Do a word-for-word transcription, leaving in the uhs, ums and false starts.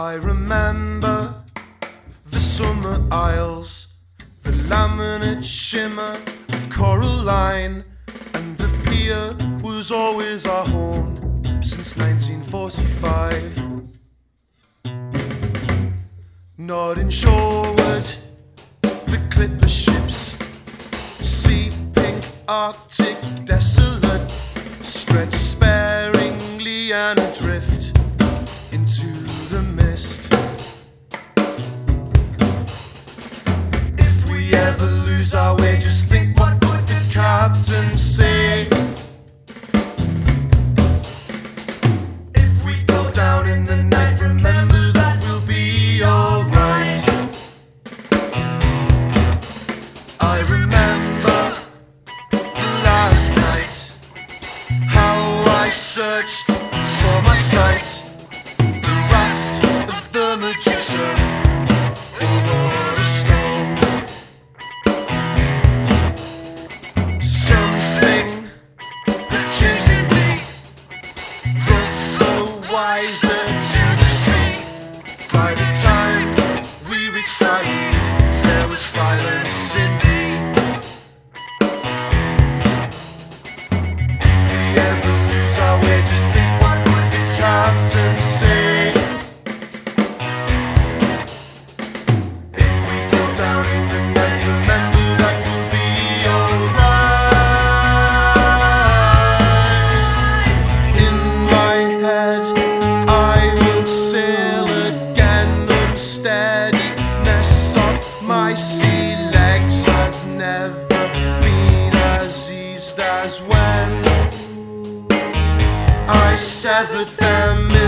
I remember the summer aisles, the laminate shimmer of Coraline, and the pier was always our home since nineteen forty-five. Nodding shoreward, the clipper ships, sea pink, arctic, desolate, stretched sparingly and adrift into the mist. If we ever lose our way, just think, what would the captain say? If we go down in the night, remember that we'll be alright. I remember the last night, how I searched for my sight, the raft of the Medusa, oh what a storm. Something had changed in me, rougher, wiser to the sea. By the time we reached Said, there was violence in me. If we ever lose our way, just think, what would the captain say? If we go down in the night, remember that we'll be alright. In my head, I will sail again. Unsteadiness of my sea legs has never been as eased as when I severed them